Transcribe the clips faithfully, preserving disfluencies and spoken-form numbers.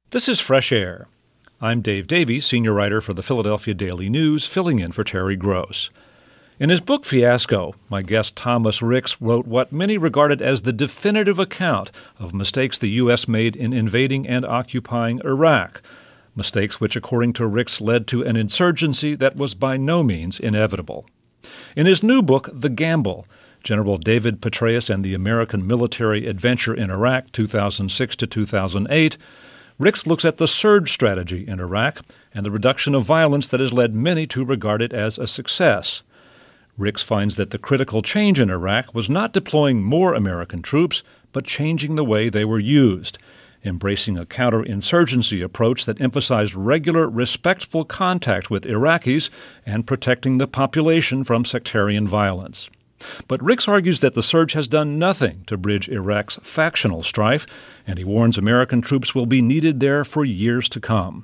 This is Fresh Air. I'm Dave Davies, senior writer for the Philadelphia Daily News, filling in for Terry Gross. In his book Fiasco, my guest Thomas Ricks wrote what many regarded as the definitive account of mistakes the U S made in invading and occupying Iraq, mistakes which, according to Ricks, led to an insurgency that was by no means inevitable. In his new book, The Gamble, General David Petraeus and the American Military Adventure in Iraq, two thousand six to two thousand eight, Ricks looks at the surge strategy in Iraq and the reduction of violence that has led many to regard it as a success. Ricks finds that the critical change in Iraq was not deploying more American troops, but changing the way they were used, embracing a counterinsurgency approach that emphasized regular, respectful contact with Iraqis and protecting the population from sectarian violence. But Ricks argues that the surge has done nothing to bridge Iraq's factional strife, and he warns American troops will be needed there for years to come.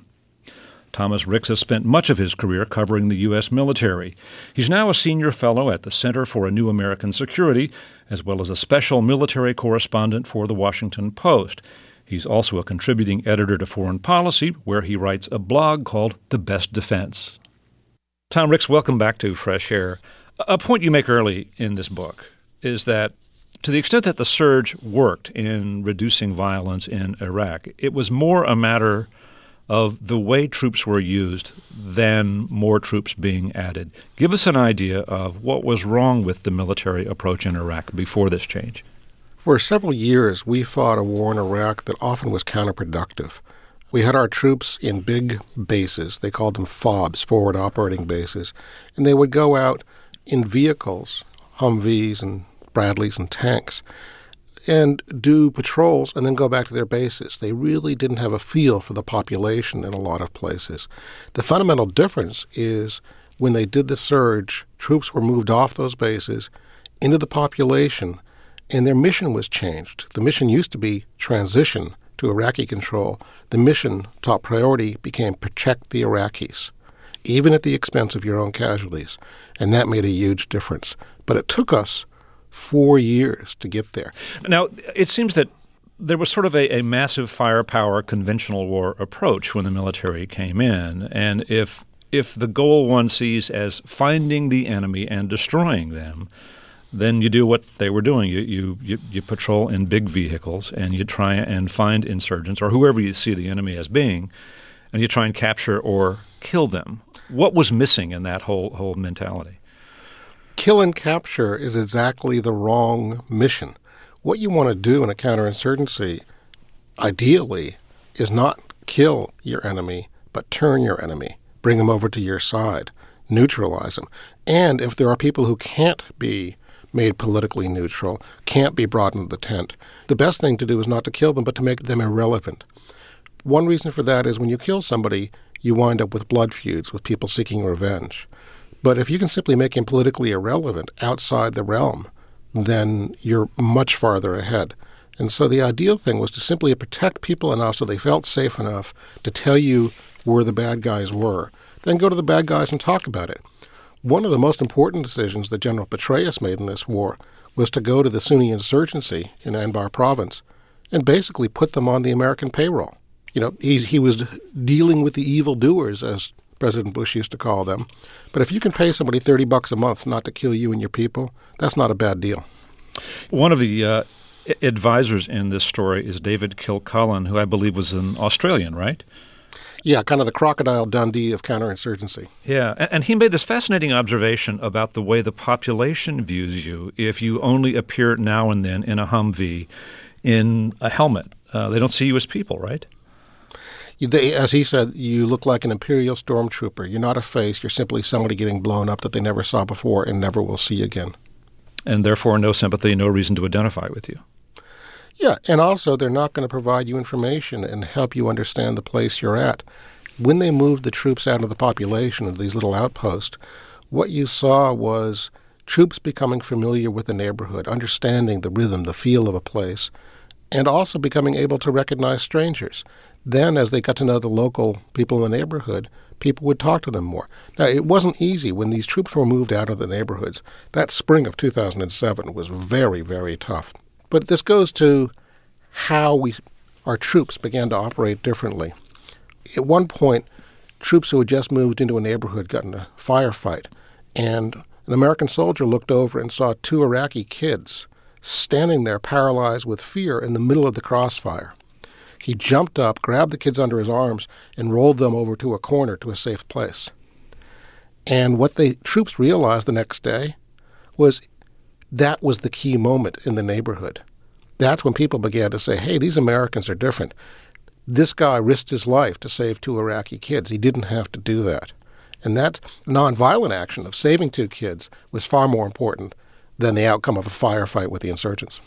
Thomas Ricks has spent much of his career covering the U S military. He's now a senior fellow at the Center for a New American Security, as well as a special military correspondent for The Washington Post. He's also a contributing editor to Foreign Policy, where he writes a blog called The Best Defense. Tom Ricks, welcome back to Fresh Air. A point you make early in this book is that to the extent that the surge worked in reducing violence in Iraq, it was more a matter of the way troops were used than more troops being added. Give us an idea of what was wrong with the military approach in Iraq before this change. For several years, we fought a war in Iraq that often was counterproductive. We had our troops in big bases. They called them FOBs, forward operating bases, and they would go out in vehicles, Humvees and Bradleys and tanks, and do patrols and then go back to their bases. They really didn't have a feel for the population in a lot of places. The fundamental difference is when they did the surge, troops were moved off those bases into the population, and their mission was changed. The mission used to be transition to Iraqi control. The mission, top priority, became protect the Iraqis, even at the expense of your own casualties. And that made a huge difference. But it took us four years to get there. Now, it seems that there was sort of a, a massive firepower conventional war approach when the military came in. And if if the goal one sees as finding the enemy and destroying them, then you do what they were doing. You, you, you, you patrol in big vehicles, and you try and find insurgents or whoever you see the enemy as being, and you try and capture or kill them. What was missing in that whole whole mentality? Kill and capture is exactly the wrong mission. What you want to do in a counterinsurgency, ideally, is not kill your enemy, but turn your enemy, bring them over to your side, neutralize them. And if there are people who can't be made politically neutral, can't be brought into the tent, the best thing to do is not to kill them, but to make them irrelevant. One reason for that is when you kill somebody, you wind up with blood feuds, with people seeking revenge. But if you can simply make him politically irrelevant outside the realm, then you're much farther ahead. And so the ideal thing was to simply protect people enough so they felt safe enough to tell you where the bad guys were. Then go to the bad guys and talk about it. One of the most important decisions that General Petraeus made in this war was to go to the Sunni insurgency in Anbar province and basically put them on the American payroll. You know, he, he was dealing with the evildoers, as President Bush used to call them. But if you can pay somebody thirty bucks a month not to kill you and your people, that's not a bad deal. One of the uh, advisors in this story is David Kilcullen, who I believe was an Australian, right? Yeah, kind of the Crocodile Dundee of counterinsurgency. Yeah, and he made this fascinating observation about the way the population views you if you only appear now and then in a Humvee in a helmet. Uh, they don't see you as people, right? They, as he said, you look like an Imperial stormtrooper. You're not a face. You're simply somebody getting blown up that they never saw before and never will see again. And therefore no sympathy, no reason to identify with you. Yeah, and also they're not going to provide you information and help you understand the place you're at. When they moved the troops out of the population of these little outposts, what you saw was troops becoming familiar with the neighborhood, understanding the rhythm, the feel of a place, and also becoming able to recognize strangers. Then, as they got to know the local people in the neighborhood, people would talk to them more. Now, it wasn't easy when these troops were moved out of the neighborhoods. That spring of two thousand seven was very, very tough. But this goes to how we our troops began to operate differently. At one point, troops who had just moved into a neighborhood got in a firefight, and an American soldier looked over and saw two Iraqi kids standing there paralyzed with fear in the middle of the crossfire. He jumped up, grabbed the kids under his arms, and rolled them over to a corner to a safe place. And what the troops realized the next day was that was the key moment in the neighborhood. That's when people began to say, hey, these Americans are different. This guy risked his life to save two Iraqi kids. He didn't have to do that. And that nonviolent action of saving two kids was far more important than the outcome of a firefight with the insurgents.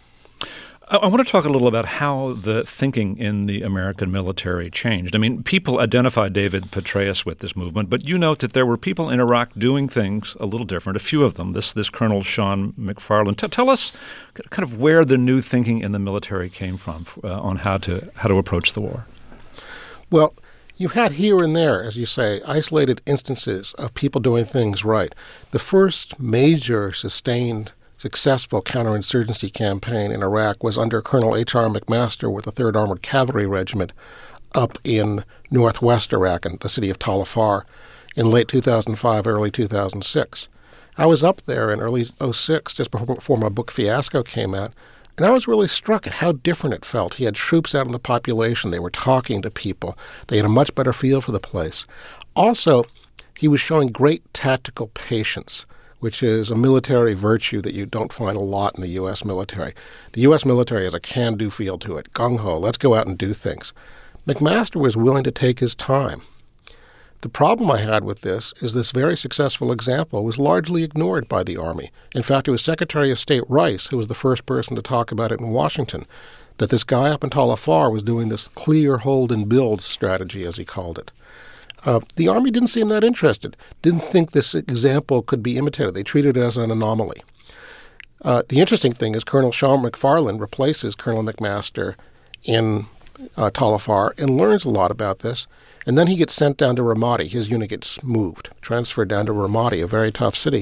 I want to talk a little about how the thinking in the American military changed. I mean, people identified David Petraeus with this movement, but you note that there were people in Iraq doing things a little different, a few of them. This this Colonel Sean McFarland. T- tell us kind of where the new thinking in the military came from uh, on how to how to approach the war. Well, you had here and there, as you say, isolated instances of people doing things right. The first major sustained successful counterinsurgency campaign in Iraq was under Colonel H R McMaster with the third Armored Cavalry Regiment up in northwest Iraq in the city of Tal Afar in late two thousand five, early two thousand six. I was up there in early oh six, just before, before my book Fiasco came out, and I was really struck at how different it felt. He had troops out in the population. They were talking to people. They had a much better feel for the place. Also, he was showing great tactical patience, which is a military virtue that you don't find a lot in the U S military. The U S military has a can-do feel to it. Gung-ho, let's go out and do things. McMaster was willing to take his time. The problem I had with this is this very successful example was largely ignored by the Army. In fact, it was Secretary of State Rice who was the first person to talk about it in Washington, that this guy up in Tal Afar was doing this clear, hold, and build strategy, as he called it. Uh, the Army didn't seem that interested, didn't think this example could be imitated. They treated it as an anomaly. Uh, the interesting thing is Colonel Sean McFarland replaces Colonel McMaster in uh, Tal Afar and learns a lot about this. And then he gets sent down to Ramadi. His unit gets moved, transferred down to Ramadi, a very tough city.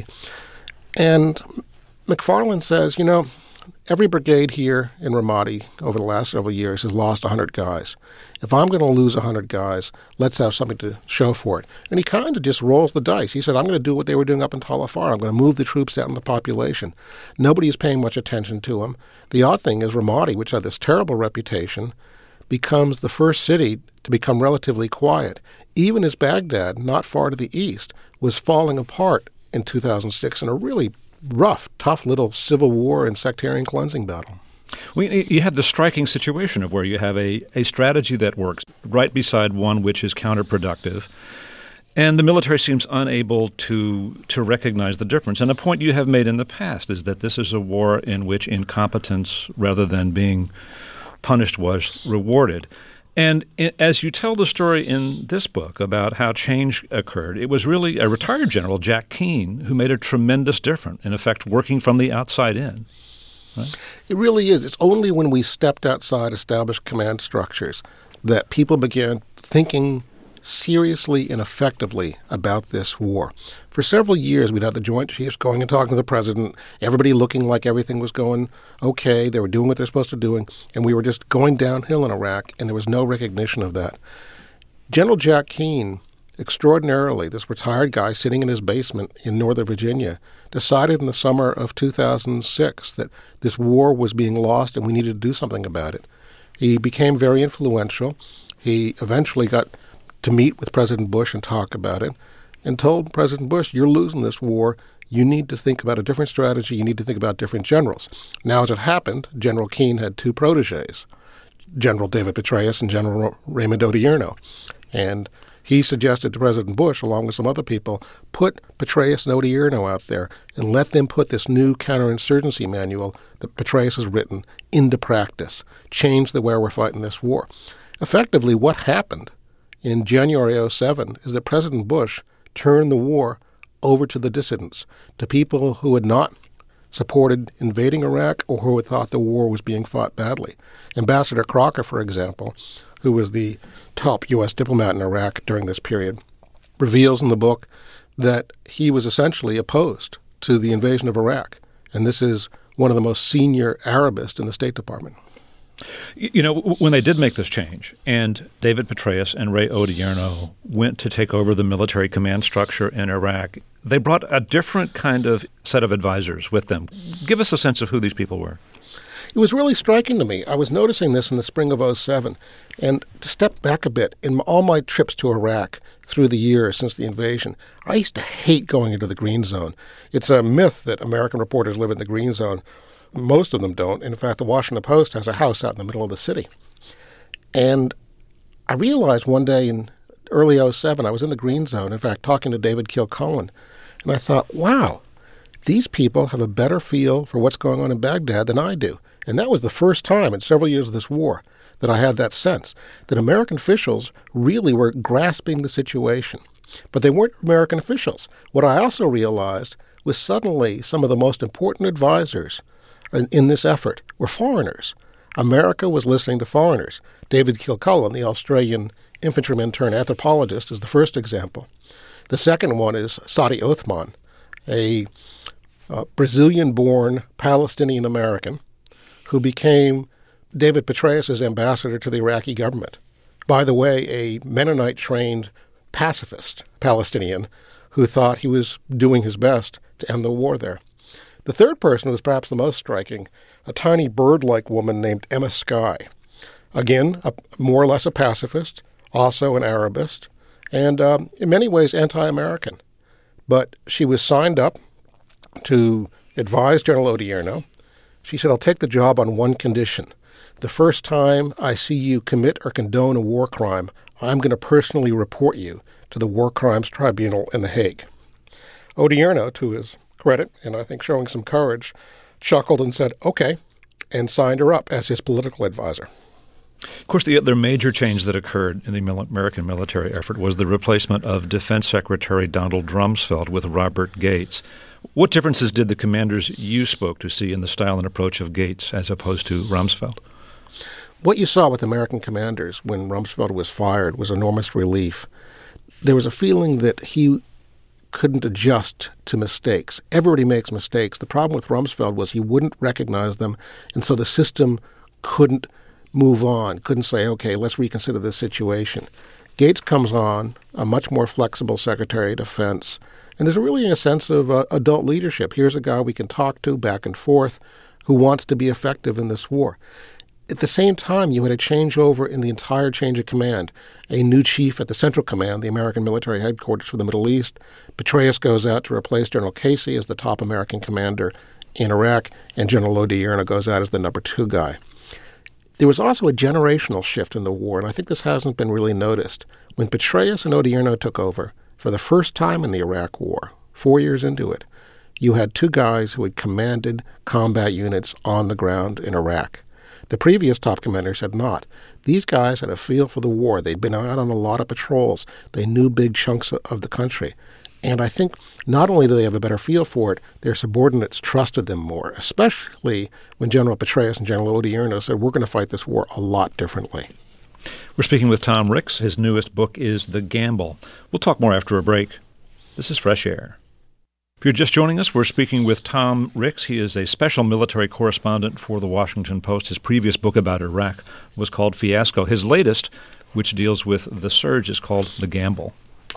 And McFarland says, you know, every brigade here in Ramadi over the last several years has lost one hundred guys. If I'm going to lose one hundred guys, let's have something to show for it. And he kind of just rolls the dice. He said, I'm going to do what they were doing up in Tal Afar. I'm going to move the troops out in the population. Nobody is paying much attention to him. The odd thing is Ramadi, which had this terrible reputation, becomes the first city to become relatively quiet, even as Baghdad, not far to the east, was falling apart in two thousand six in a really rough, tough little civil war and sectarian cleansing battle. Well, you had the striking situation of where you have a, a strategy that works right beside one which is counterproductive, and the military seems unable to to recognize the difference. And a point you have made in the past is that this is a war in which incompetence, rather than being punished, was rewarded. And as you tell the story in this book about how change occurred, it was really a retired general, Jack Keane, who made a tremendous difference, in effect, working from the outside in. Right? It really is. It's only when we stepped outside established command structures that people began thinking seriously and effectively about this war. For several years, we'd had the Joint Chiefs going and talking to the president, everybody looking like everything was going okay, they were doing what they're supposed to be doing, and we were just going downhill in Iraq, and there was no recognition of that. General Jack Keane, extraordinarily, this retired guy sitting in his basement in Northern Virginia, decided in the summer of two thousand six that this war was being lost and we needed to do something about it. He became very influential. He eventually got to meet with President Bush and talk about it, and told President Bush, you're losing this war. You need to think about a different strategy. You need to think about different generals. Now, as it happened, General Keane had two protégés, General David Petraeus and General Raymond Odierno. And he suggested to President Bush, along with some other people, put Petraeus and Odierno out there and let them put this new counterinsurgency manual that Petraeus has written into practice, change the way we're fighting this war. Effectively, what happened in January oh seven is that President Bush turned the war over to the dissidents, to people who had not supported invading Iraq or who had thought the war was being fought badly. Ambassador Crocker, for example, who was the top U S diplomat in Iraq during this period, reveals in the book that he was essentially opposed to the invasion of Iraq. And this is one of the most senior Arabists in the State Department. You know, when they did make this change, and David Petraeus and Ray Odierno went to take over the military command structure in Iraq, they brought a different kind of set of advisors with them. Give us a sense of who these people were. It was really striking to me. I was noticing this in the spring of oh seven. And to step back a bit, in all my trips to Iraq through the years since the invasion, I used to hate going into the Green Zone. It's a myth that American reporters live in the Green Zone. Most of them don't. In fact, the Washington Post has a house out in the middle of the city. And I realized one day in early oh seven, I was in the Green Zone, in fact, talking to David Kilcullen, and I thought, wow, these people have a better feel for what's going on in Baghdad than I do. And that was the first time in several years of this war that I had that sense, that American officials really were grasping the situation. But they weren't American officials. What I also realized was suddenly some of the most important advisors in, in this effort were foreigners. America was listening to foreigners. David Kilcullen, the Australian infantryman turned anthropologist, is the first example. The second one is Sadi Othman, a uh, Brazilian-born Palestinian-American who became David Petraeus' ambassador to the Iraqi government. By the way, a Mennonite-trained pacifist Palestinian who thought he was doing his best to end the war there. The third person was perhaps the most striking, a tiny bird-like woman named Emma Sky. Again, a, more or less a pacifist, also an Arabist, and um, in many ways anti-American. But she was signed up to advise General Odierno. She said, I'll take the job on one condition. The first time I see you commit or condone a war crime, I'm going to personally report you to the War Crimes Tribunal in The Hague. Odierno, to his credit, and I think showing some courage, chuckled and said, okay, and signed her up as his political advisor. Of course, the other major change that occurred in the American military effort was the replacement of Defense Secretary Donald Rumsfeld with Robert Gates. What differences did the commanders you spoke to see in the style and approach of Gates as opposed to Rumsfeld? What you saw with American commanders when Rumsfeld was fired was enormous relief. There was a feeling that he couldn't adjust to mistakes. Everybody makes mistakes. The problem with Rumsfeld was he wouldn't recognize them, and so the system couldn't move on, couldn't say, okay, let's reconsider this situation. Gates comes on, a much more flexible Secretary of Defense, and there's really a sense of uh, adult leadership. Here's a guy we can talk to back and forth who wants to be effective in this war. At the same time, you had a changeover in the entire change of command. A new chief at the Central Command, the American military headquarters for the Middle East. Petraeus goes out to replace General Casey as the top American commander in Iraq, and General Odierno goes out as the number two guy. There was also a generational shift in the war, and I think this hasn't been really noticed. When Petraeus and Odierno took over, for the first time in the Iraq War, four years into it, you had two guys who had commanded combat units on the ground in Iraq. The previous top commanders had not. These guys had a feel for the war. They'd been out on a lot of patrols. They knew big chunks of the country. And I think not only do they have a better feel for it, their subordinates trusted them more, especially when General Petraeus and General Odierno said, we're going to fight this war a lot differently. We're speaking with Tom Ricks. His newest book is The Gamble. We'll talk more after a break. This is Fresh Air. If you're just joining us, we're speaking with Tom Ricks. He is a special military correspondent for The Washington Post. His previous book about Iraq was called Fiasco. His latest, which deals with the surge, is called The Gamble.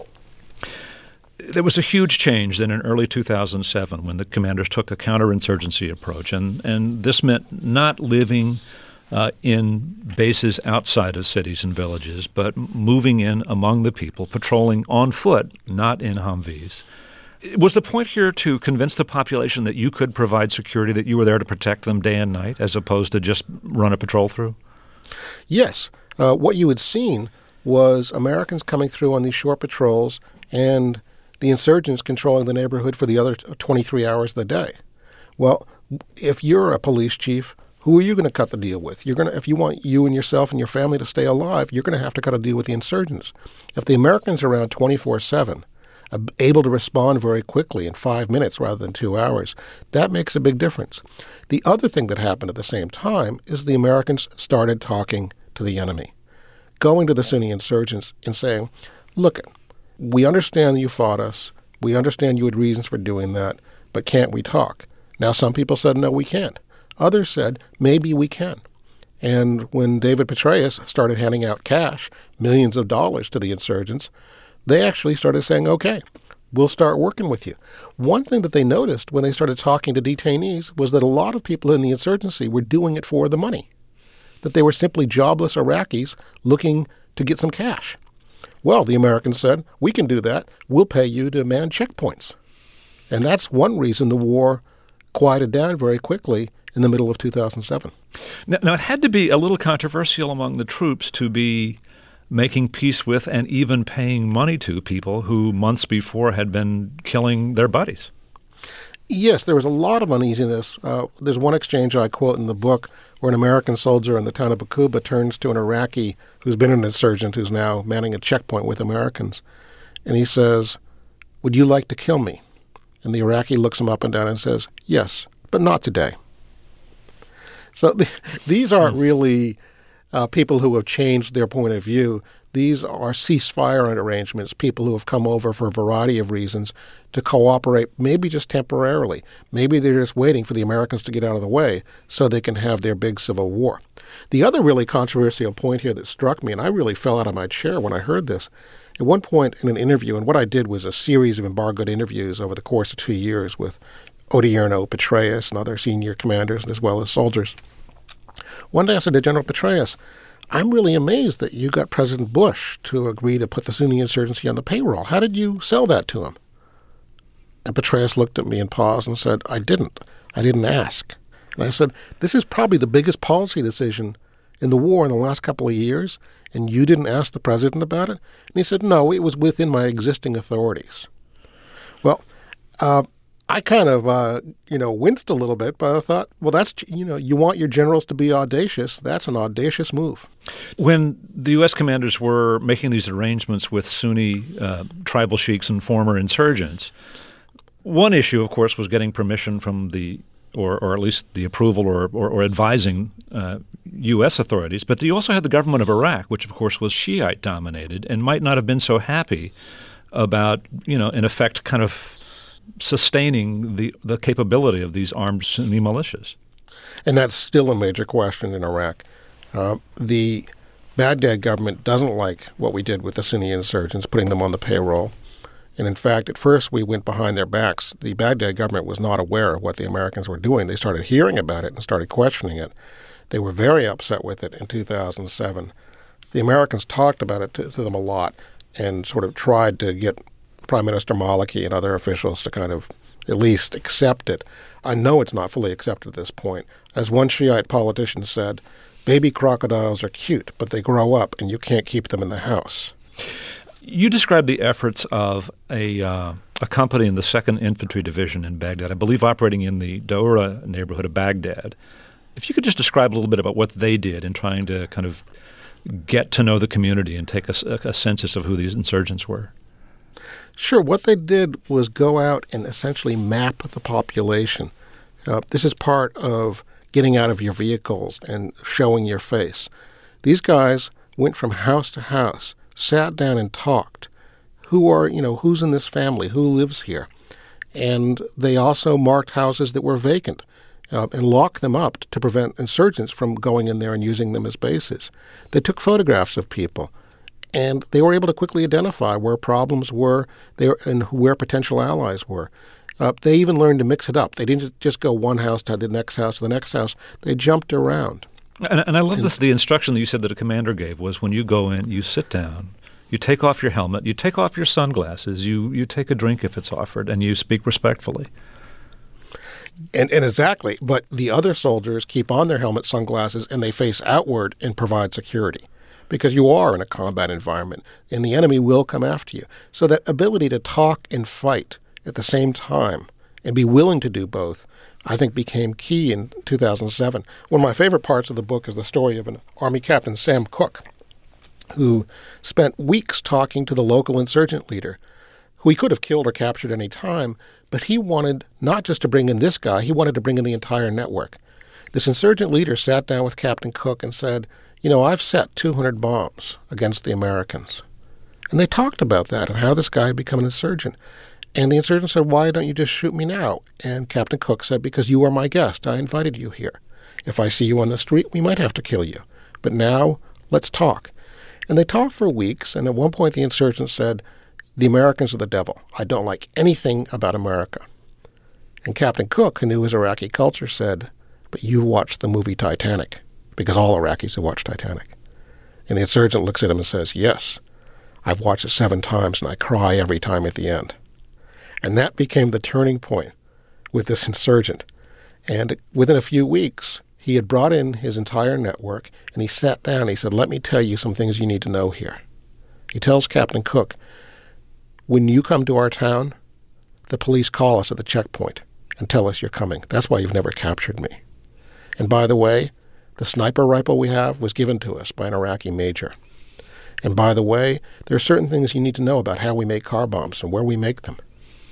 There was a huge change then in early two thousand seven when the commanders took a counterinsurgency approach, and, and this meant not living uh, in bases outside of cities and villages, but moving in among the people, patrolling on foot, not in Humvees. Was the point here to convince the population that you could provide security, that you were there to protect them day and night, as opposed to just run a patrol through? Yes. Uh, what you had seen was Americans coming through on these short patrols and the insurgents controlling the neighborhood for the other twenty-three hours of the day. Well, if you're a police chief, who are you going to cut the deal with? You're going to, if you want you and yourself and your family to stay alive, you're going to have to cut a deal with the insurgents. If the Americans are around twenty-four seven, able to respond very quickly in five minutes rather than two hours, that makes a big difference. The other thing that happened at the same time is the Americans started talking to the enemy, going to the Sunni insurgents and saying, look, we understand you fought us. We understand you had reasons for doing that, but can't we talk? Now, some people said, no, we can't. Others said, maybe we can. And when David Petraeus started handing out cash, millions of dollars to the insurgents, they actually started saying, okay, we'll start working with you. One thing that they noticed when they started talking to detainees was that a lot of people in the insurgency were doing it for the money, that they were simply jobless Iraqis looking to get some cash. Well, the Americans said, we can do that. We'll pay you to man checkpoints. And that's one reason the war quieted down very quickly in the middle of two thousand seven. Now, now, it had to be a little controversial among the troops to be making peace with and even paying money to people who months before had been killing their buddies. Yes, there was a lot of uneasiness. Uh, there's one exchange I quote in the book where an American soldier in the town of Bakuba turns to an Iraqi who's been an insurgent who's now manning a checkpoint with Americans. And he says, would you like to kill me? And the Iraqi looks him up and down and says, yes, but not today. So th- these aren't really uh, people who have changed their point of view. These are ceasefire arrangements, people who have come over for a variety of reasons to cooperate, maybe just temporarily. Maybe they're just waiting for the Americans to get out of the way so they can have their big civil war. The other really controversial point here that struck me, and I really fell out of my chair when I heard this, at one point in an interview, and what I did was a series of embargoed interviews over the course of two years with Odierno, Petraeus, and other senior commanders, as well as soldiers. One day I said to General Petraeus, I'm really amazed that you got President Bush to agree to put the Sunni insurgency on the payroll. How did you sell that to him? And Petraeus looked at me and paused and said, I didn't. I didn't ask. And I said, this is probably the biggest policy decision in the war in the last couple of years, and you didn't ask the president about it? And he said, no, it was within my existing authorities. Well, uh, I kind of, uh, you know, winced a little bit, but I thought, well, that's, you know, you want your generals to be audacious. That's an audacious move. When the U S commanders were making these arrangements with Sunni uh, tribal sheiks and former insurgents, one issue, of course, was getting permission from the, or, or at least the approval or, or, or advising uh, U S authorities. But you also had the government of Iraq, which, of course, was Shiite-dominated and might not have been so happy about, you know, in effect, kind of sustaining the, the capability of these armed Sunni militias. And that's still a major question in Iraq. Uh, the Baghdad government doesn't like what we did with the Sunni insurgents, putting them on the payroll. And in fact, at first we went behind their backs. The Baghdad government was not aware of what the Americans were doing. They started hearing about it and started questioning it. They were very upset with it in two thousand seven. The Americans talked about it to, to them a lot and sort of tried to get Prime Minister Maliki and other officials to kind of at least accept it. I know it's not fully accepted at this point. As one Shiite politician said, baby crocodiles are cute, but they grow up and you can't keep them in the house. You described the efforts of a uh, a company in the second Infantry Division in Baghdad, I believe operating in the Daura neighborhood of Baghdad. If you could just describe a little bit about what they did in trying to kind of get to know the community and take a, a census of who these insurgents were. Sure. What they did was go out and essentially map the population. Uh, this is part of getting out of your vehicles and showing your face. These guys went from house to house, sat down and talked. Who are, you know, who's in this family? Who lives here? And they also marked houses that were vacant uh, and locked them up to prevent insurgents from going in there and using them as bases. They took photographs of people. And they were able to quickly identify where problems were there and where potential allies were. Uh, they even learned to mix it up. They didn't just go one house to the next house to the next house. They jumped around. And, and I love this. The instruction that you said that a commander gave was when you go in, you sit down, you take off your helmet, you take off your sunglasses, you, you take a drink if it's offered, and you speak respectfully. And, and exactly. But the other soldiers keep on their helmet, sunglasses, and they face outward and provide security. Because you are in a combat environment, and the enemy will come after you. So that ability to talk and fight at the same time and be willing to do both, I think became key in two thousand seven. One of my favorite parts of the book is the story of an Army Captain, Sam Cooke, who spent weeks talking to the local insurgent leader, who he could have killed or captured any time, but he wanted not just to bring in this guy, he wanted to bring in the entire network. This insurgent leader sat down with Captain Cooke and said, you know, I've set two hundred bombs against the Americans. And they talked about that and how this guy had become an insurgent. And the insurgent said, why don't you just shoot me now? And Captain Cooke said, because you are my guest. I invited you here. If I see you on the street, we might have to kill you. But now, let's talk. And they talked for weeks, and at one point the insurgents said, the Americans are the devil. I don't like anything about America. And Captain Cook, who knew his Iraqi culture, said, but you watched the movie Titanic, because all Iraqis have watched Titanic. And the insurgent looks at him and says, yes, I've watched it seven times, and I cry every time at the end. And that became the turning point with this insurgent. And within a few weeks, he had brought in his entire network, and he sat down and he said, let me tell you some things you need to know here. He tells Captain Cook, when you come to our town, the police call us at the checkpoint and tell us you're coming. That's why you've never captured me. And by the way, the sniper rifle we have was given to us by an Iraqi major. And by the way, there are certain things you need to know about how we make car bombs and where we make them.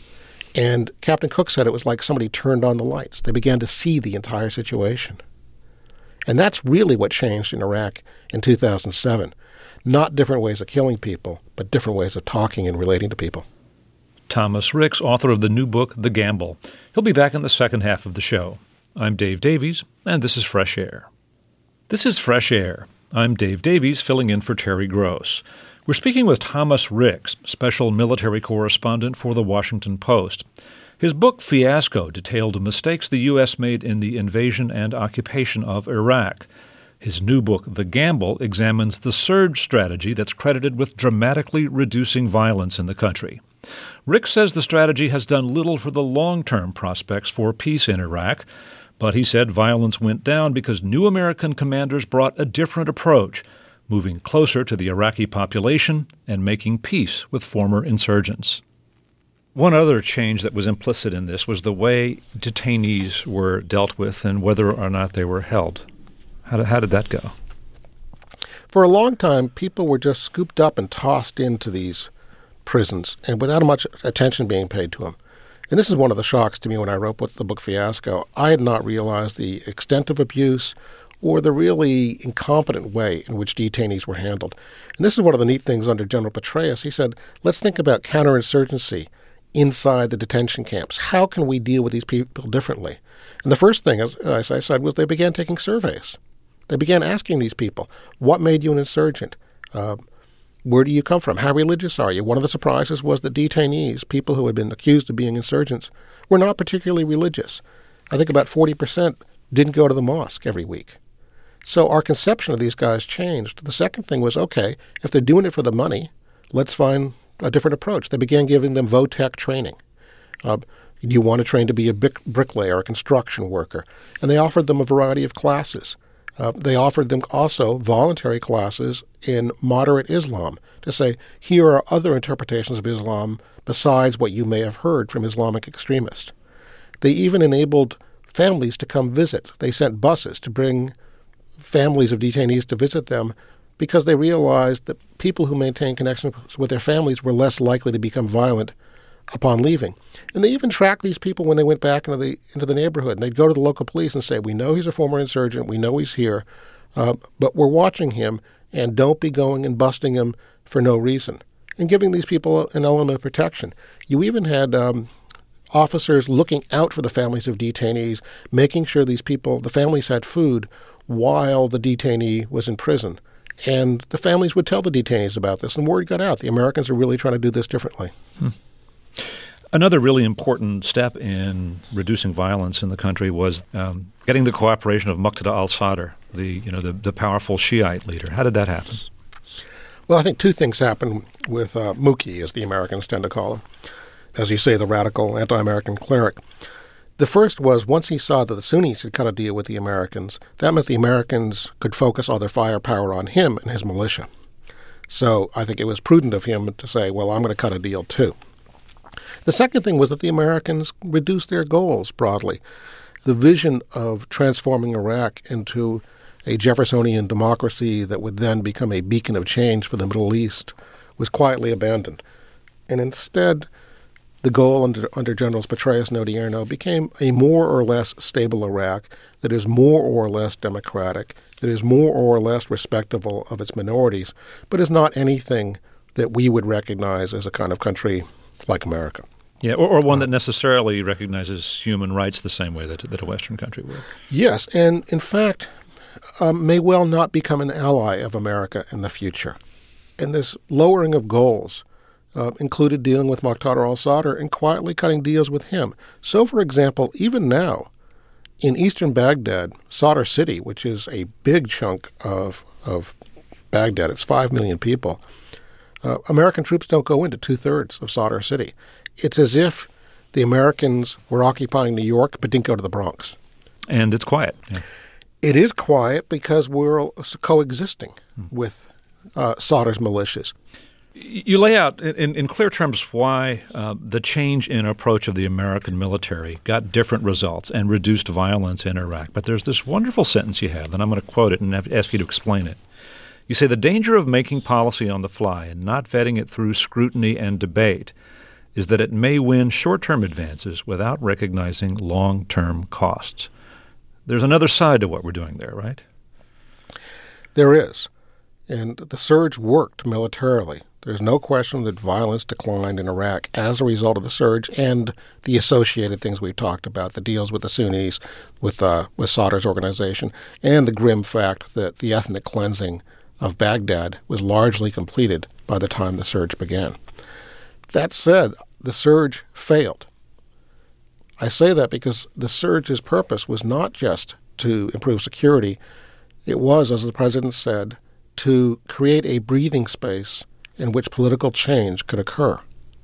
And Captain Cook said it was like somebody turned on the lights. They began to see the entire situation. And that's really what changed in Iraq in two thousand seven. Not different ways of killing people, but different ways of talking and relating to people. Thomas Ricks, author of the new book, The Gamble. He'll be back in the second half of the show. I'm Dave Davies, and this is Fresh Air. This is Fresh Air. I'm Dave Davies, filling in for Terry Gross. We're speaking with Thomas Ricks, special military correspondent for The Washington Post. His book, Fiasco, detailed mistakes the U S made in the invasion and occupation of Iraq. His new book, The Gamble, examines the surge strategy that's credited with dramatically reducing violence in the country. Ricks says the strategy has done little for the long-term prospects for peace in Iraq, but he said violence went down because new American commanders brought a different approach, moving closer to the Iraqi population and making peace with former insurgents. One other change that was implicit in this was the way detainees were dealt with and whether or not they were held. How did, how did that go? For a long time, people were just scooped up and tossed into these prisons and without much attention being paid to them. And this is one of the shocks to me when I wrote the book Fiasco. I had not realized the extent of abuse or the really incompetent way in which detainees were handled. And this is one of the neat things under General Petraeus. He said, let's think about counterinsurgency inside the detention camps. How can we deal with these people differently? And the first thing, as, as I said, was they began taking surveys. They began asking these people, what made you an insurgent? Uh, where do you come from? How religious are you? One of the surprises was that detainees, people who had been accused of being insurgents, were not particularly religious. I think about forty percent didn't go to the mosque every week. So our conception of these guys changed. The second thing was, okay, if they're doing it for the money, let's find a different approach. They began giving them vo-tech training. Uh, do you want to train to be a brick- bricklayer, a construction worker? And they offered them a variety of classes. Uh, they offered them also voluntary classes in moderate Islam to say, here are other interpretations of Islam besides what you may have heard from Islamic extremists. They even enabled families to come visit. They sent buses to bring families of detainees to visit them because they realized that people who maintained connections with their families were less likely to become violent upon leaving. And they even tracked these people when they went back into the into the neighborhood. And they'd go to the local police and say, we know he's a former insurgent, we know he's here, uh, but we're watching him, and don't be going and busting him for no reason. And giving these people an element of protection. You even had um, officers looking out for the families of detainees, making sure these people, the families had food while the detainee was in prison. And the families would tell the detainees about this, and word got out. The Americans are really trying to do this differently. Hmm. Another really important step in reducing violence in the country was um, getting the cooperation of Muqtada al-Sadr, the you know the, the powerful Shiite leader. How did that happen? Well, I think two things happened with uh, Muki, as the Americans tend to call him. As you say, the radical anti-American cleric. The first was once he saw that the Sunnis had cut a deal with the Americans, that meant the Americans could focus all their firepower on him and his militia. So I think it was prudent of him to say, well, I'm going to cut a deal too. The second thing was that the Americans reduced their goals broadly. The vision of transforming Iraq into a Jeffersonian democracy that would then become a beacon of change for the Middle East was quietly abandoned. And instead, the goal under, under Generals Petraeus and Odierno became a more or less stable Iraq that is more or less democratic, that is more or less respectful of its minorities, but is not anything that we would recognize as a kind of country like America. Yeah, or, or one uh, that necessarily recognizes human rights the same way that, that a Western country would. Yes, and in fact, um, may well not become an ally of America in the future. And this lowering of goals uh, included dealing with Muqtada al-Sadr and quietly cutting deals with him. So, for example, even now, in eastern Baghdad, Sadr City, which is a big chunk of, of Baghdad, it's five million people, uh, American troops don't go into two-thirds of Sadr City. It's as if the Americans were occupying New York but didn't go to the Bronx. And it's quiet. Yeah. It is quiet because we're coexisting hmm. with uh, Sadr's militias. You lay out in, in clear terms why uh, the change in approach of the American military got different results and reduced violence in Iraq. But there's this wonderful sentence you have, and I'm going to quote it and ask you to explain it. You say, the danger of making policy on the fly and not vetting it through scrutiny and debate is that it may win short-term advances without recognizing long-term costs. There's another side to what we're doing there, right? There is. And the surge worked militarily. There's no question that violence declined in Iraq as a result of the surge and the associated things we've talked about, the deals with the Sunnis, with, uh, with Sadr's organization, and the grim fact that the ethnic cleansing of Baghdad was largely completed by the time the surge began. That said, the surge failed. I say that because the surge's purpose was not just to improve security. It was, as the president said, to create a breathing space in which political change could occur.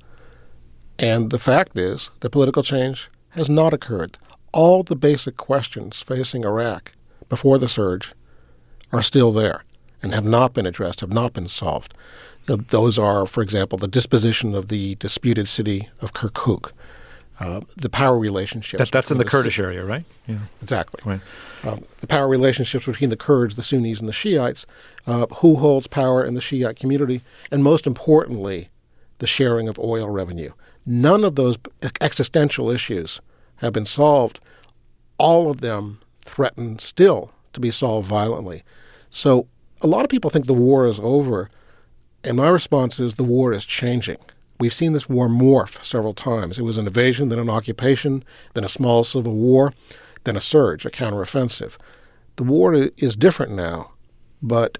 And the fact is that political change has not occurred. All the basic questions facing Iraq before the surge are still there and have not been addressed, have not been solved. Those are, for example, the disposition of the disputed city of Kirkuk, uh, the power relationships. That, that's in the, the Kurdish ci- area, right? Yeah. Exactly. Right. Um, the power relationships between the Kurds, the Sunnis, and the Shiites, uh, who holds power in the Shiite community, and most importantly, the sharing of oil revenue. None of those existential issues have been solved. All of them threaten still to be solved violently. So a lot of people think the war is over. And my response is the war is changing. We've seen this war morph several times. It was an invasion, then an occupation, then a small civil war, then a surge, a counteroffensive. The war is different now, but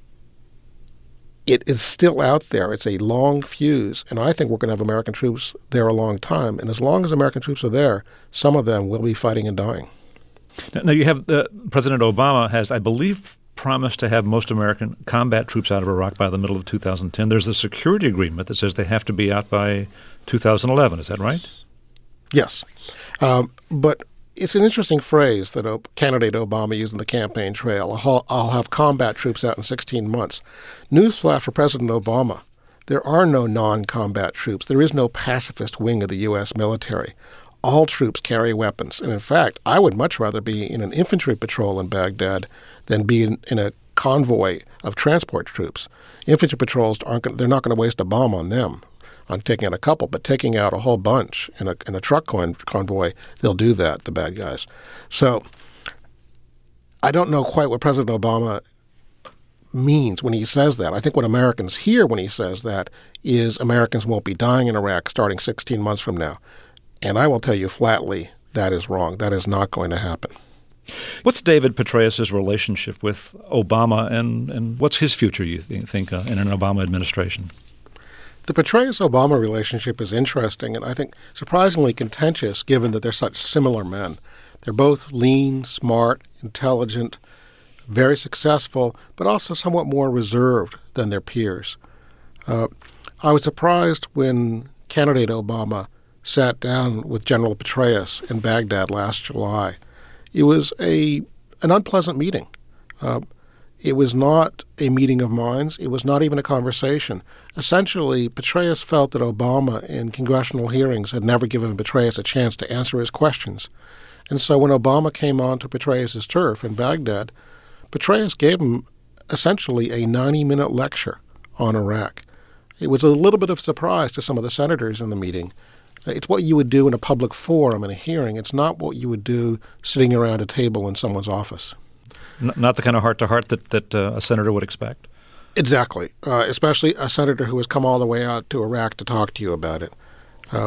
it is still out there. It's a long fuse, and I think we're going to have American troops there a long time. And as long as American troops are there, some of them will be fighting and dying. Now, now you have uh, President Obama has, I believe, promised to have most American combat troops out of Iraq by the middle of two thousand ten. There's a security agreement that says they have to be out by two thousand eleven. Is that right? Yes. Um, but it's an interesting phrase that o- candidate Obama used in the campaign trail. I'll, I'll have combat troops out in sixteen months. Newsflash for President Obama. There are no non-combat troops. There is no pacifist wing of the U S military. All troops carry weapons. And in fact, I would much rather be in an infantry patrol in Baghdad than be in, in a convoy of transport troops. Infantry patrols aren't gonna, they're not going to waste a bomb on them, on taking out a couple, but taking out a whole bunch in a in a truck con- convoy, they'll do that, the bad guys. So I don't know quite what President Obama means when he says that. I think what Americans hear when he says that is Americans won't be dying in Iraq starting sixteen months from now. And I will tell you flatly, that is wrong. That is not going to happen. What's David Petraeus' relationship with Obama, and, and what's his future, you th- think, uh, in an Obama administration? The Petraeus-Obama relationship is interesting and I think surprisingly contentious given that they're such similar men. They're both lean, smart, intelligent, very successful, but also somewhat more reserved than their peers. Uh, I was surprised when candidate Obama sat down with General Petraeus in Baghdad last July. It was a an unpleasant meeting. Uh, it was not a meeting of minds. It was not even a conversation. Essentially, Petraeus felt that Obama in congressional hearings had never given Petraeus a chance to answer his questions. And so when Obama came onto Petraeus' turf in Baghdad, Petraeus gave him essentially a ninety-minute lecture on Iraq. It was a little bit of surprise to some of the senators in the meeting. It's what you would do in a public forum in a hearing. It's not what you would do sitting around a table in someone's office. N- not the kind of heart-to-heart that, that uh, a senator would expect? Exactly, uh, especially a senator who has come all the way out to Iraq to talk to you about it. Uh,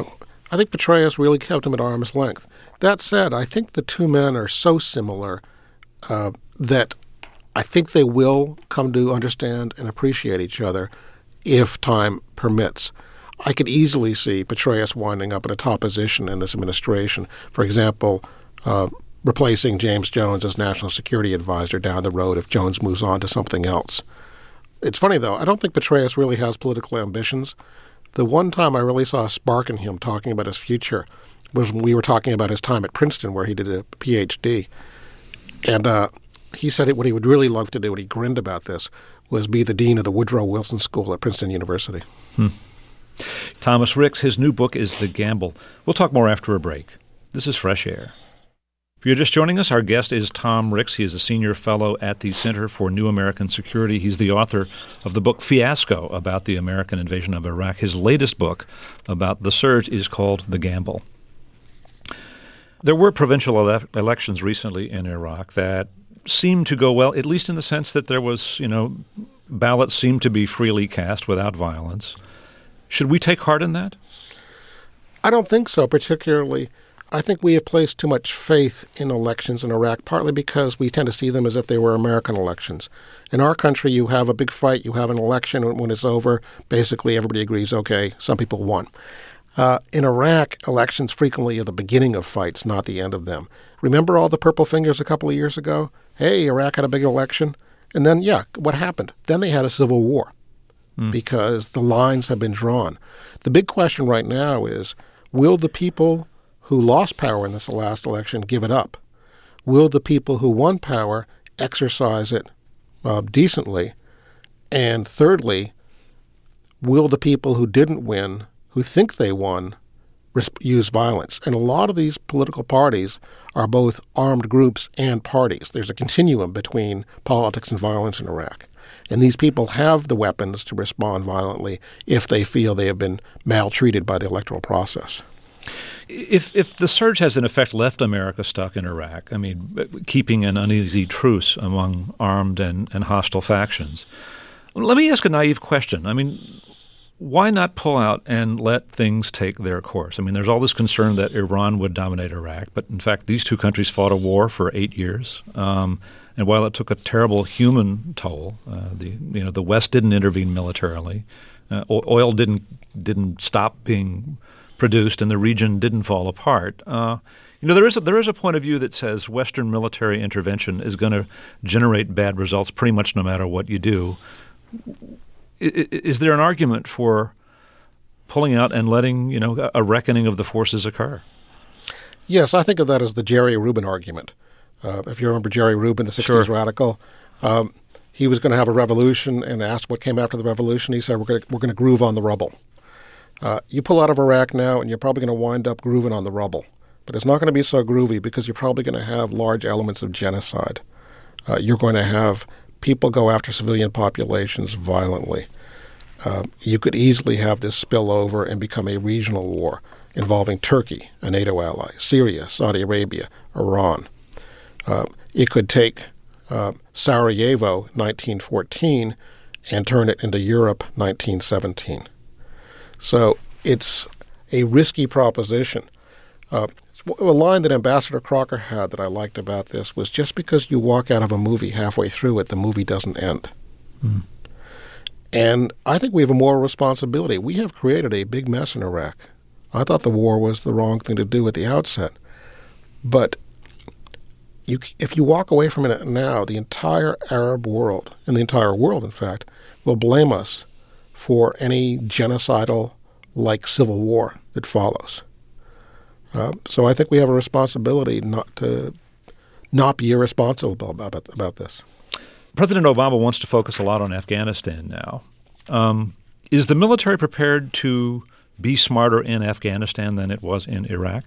I think Petraeus really kept him at arm's length. That said, I think the two men are so similar uh, that I think they will come to understand and appreciate each other if time permits. I could easily see Petraeus winding up in a top position in this administration. For example, uh, replacing James Jones as National Security Advisor down the road if Jones moves on to something else. It's funny, though. I don't think Petraeus really has political ambitions. The one time I really saw a spark in him talking about his future was when we were talking about his time at Princeton, where he did a P H D. And uh, he said what he would really love to do, and he grinned about this, was be the dean of the Woodrow Wilson School at Princeton University. Hmm. Thomas Ricks, his new book is The Gamble. We'll talk more after a break. This is Fresh Air. If you're just joining us, our guest is Tom Ricks. He is a senior fellow at the Center for New American Security. He's the author of the book Fiasco about the American invasion of Iraq. His latest book about the surge is called The Gamble. There were provincial ele- elections recently in Iraq that seemed to go well, at least in the sense that there was, you know, ballots seemed to be freely cast without violence. Should we take heart in that? I don't think so, particularly. I think we have placed too much faith in elections in Iraq, partly because we tend to see them as if they were American elections. In our country, you have a big fight, you have an election, and when it's over, basically everybody agrees, okay, some people won. Uh, in Iraq, elections frequently are the beginning of fights, not the end of them. Remember all the purple fingers a couple of years ago? Hey, Iraq had a big election. And then, yeah, what happened? Then they had a civil war mm. because the lines have been drawn. The big question right now is, will the people who lost power in this last election give it up? Will the people who won power exercise it uh, decently? And thirdly, will the people who didn't win, who think they won, res- use violence? And a lot of these political parties are both armed groups and parties. There's a continuum between politics and violence in Iraq. And these people have the weapons to respond violently if they feel they have been maltreated by the electoral process. If if the surge has in effect left America stuck in Iraq, I mean, keeping an uneasy truce among armed and, and hostile factions, let me ask a naive question. I mean, why not pull out and let things take their course? I mean, there's all this concern that Iran would dominate Iraq, but in fact, these two countries fought a war for eight years. Um, and while it took a terrible human toll, uh, the you know the West didn't intervene militarily. Uh, oil didn't didn't stop being produced, and the region didn't fall apart. Uh, you know, there is a, there is a point of view that says Western military intervention is going to generate bad results pretty much no matter what you do. Is, is there an argument for pulling out and letting, you know, a reckoning of the forces occur? Yes, I think of that as the Jerry Rubin argument. Uh, if you remember Jerry Rubin, the sixties sure. radical, um, he was going to have a revolution and asked what came after the revolution. He said, we're going to, we're going to groove on the rubble. Uh, you pull out of Iraq now, and you're probably going to wind up grooving on the rubble. But it's not going to be so groovy because you're probably going to have large elements of genocide. Uh, you're going to have people go after civilian populations violently. Uh, you could easily have this spill over and become a regional war involving Turkey, a NATO ally, Syria, Saudi Arabia, Iran. Uh, it could take uh, Sarajevo, nineteen fourteen, and turn it into Europe, nineteen seventeen. So it's a risky proposition. Uh, a line that Ambassador Crocker had that I liked about this was, just because you walk out of a movie halfway through it, the movie doesn't end. Mm. And I think we have a moral responsibility. We have created a big mess in Iraq. I thought the war was the wrong thing to do at the outset. But you, if you walk away from it now, the entire Arab world, and the entire world, in fact, will blame us for any genocidal-like civil war that follows. Uh, so I think we have a responsibility not to not be irresponsible about, about this. President Obama wants to focus a lot on Afghanistan now. Um, is the military prepared to be smarter in Afghanistan than it was in Iraq?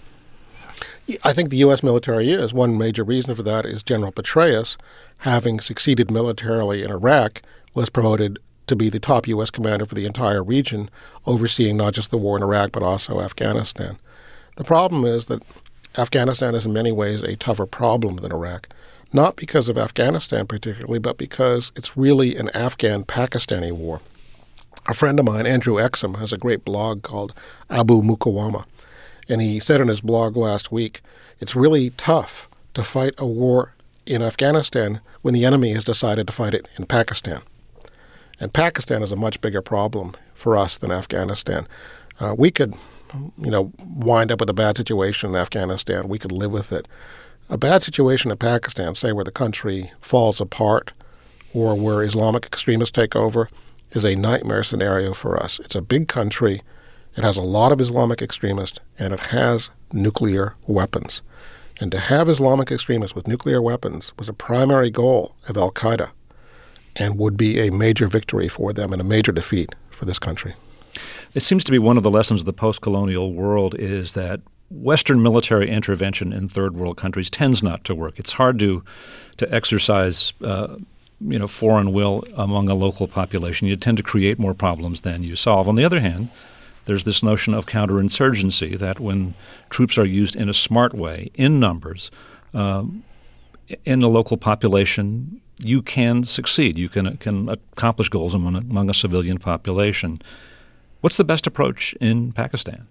I think the U S military is. One major reason for that is General Petraeus, having succeeded militarily in Iraq, was promoted to be the top U S commander for the entire region, overseeing not just the war in Iraq, but also Afghanistan. The problem is that Afghanistan is in many ways a tougher problem than Iraq, not because of Afghanistan particularly, but because it's really an Afghan-Pakistani war. A friend of mine, Andrew Exum, has a great blog called Abu Mukawama, And he said in his blog last week, it's really tough to fight a war in Afghanistan when the enemy has decided to fight it in Pakistan. And Pakistan is a much bigger problem for us than Afghanistan. Uh, we could, you know, wind up with a bad situation in Afghanistan. We could live with it. A bad situation in Pakistan, say where the country falls apart or where Islamic extremists take over, is a nightmare scenario for us. It's a big country. It has a lot of Islamic extremists, and it has nuclear weapons. And to have Islamic extremists with nuclear weapons was a primary goal of al-Qaeda and would be a major victory for them and a major defeat for this country. It seems to be one of the lessons of the post-colonial world is that Western military intervention in third world countries tends not to work. It's hard to to exercise uh, you know, foreign will among a local population. You tend to create more problems than you solve. On the other hand, there's this notion of counterinsurgency, that when troops are used in a smart way, in numbers, um, in the local population, you can succeed. You can can accomplish goals among, among a civilian population. What's the best approach in Pakistan?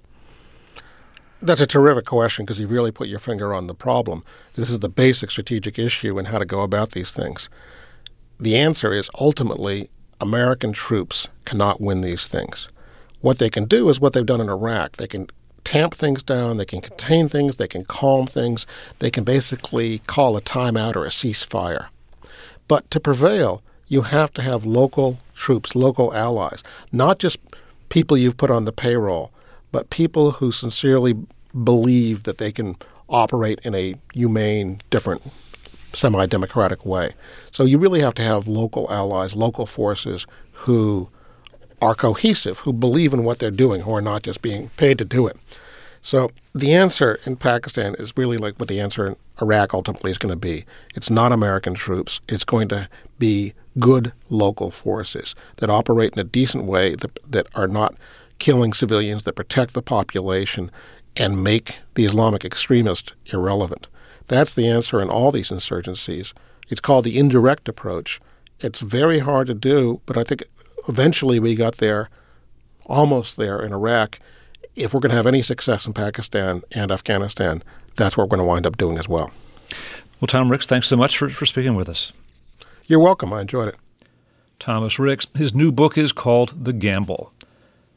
That's a terrific question because you really put your finger on the problem. This is the basic strategic issue in how to go about these things. The answer is ultimately American troops cannot win these things. What they can do is what they've done in Iraq. They can tamp things down, they can contain things, they can calm things, they can basically call a timeout or a ceasefire. But to prevail, you have to have local troops, local allies, not just people you've put on the payroll, but people who sincerely believe that they can operate in a humane, different, semi-democratic way. So you really have to have local allies, local forces who are cohesive, who believe in what they're doing, who are not just being paid to do it. So the answer in Pakistan is really like what the answer in Iraq ultimately is going to be. It's not American troops. It's going to be good local forces that operate in a decent way, that, that are not killing civilians, that protect the population and make the Islamic extremist irrelevant. That's the answer in all these insurgencies. It's called the indirect approach. It's very hard to do, but I think eventually we got there, almost there in Iraq. If we're going to have any success in Pakistan and Afghanistan, that's what we're going to wind up doing as well. Well, Tom Ricks, thanks so much for, for speaking with us. You're welcome. I enjoyed it. Thomas Ricks, his new book is called The Gamble.